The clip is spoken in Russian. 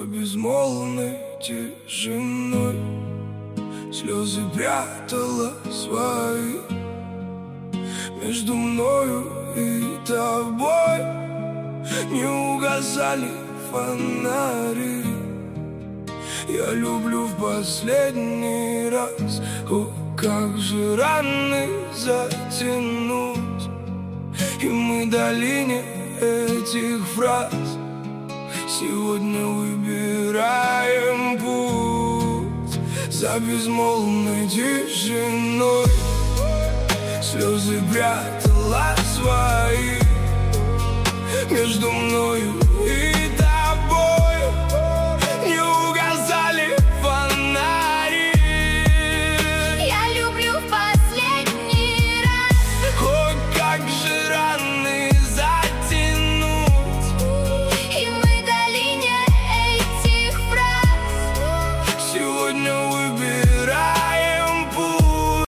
безмолвной тишиной слезы прятала свои. Между мною и тобой не угасали фонари. Я люблю в последний раз. О, как же раны затянуть, и мы долине этих фраз сегодня выбираем путь за безмолвной тишиной. Слезы прятала свои. Между мною и тобой не угасали фонари. Я люблю в последний раз. О, как же раны затянуть, И мы долине этих фраз сегодня выбираем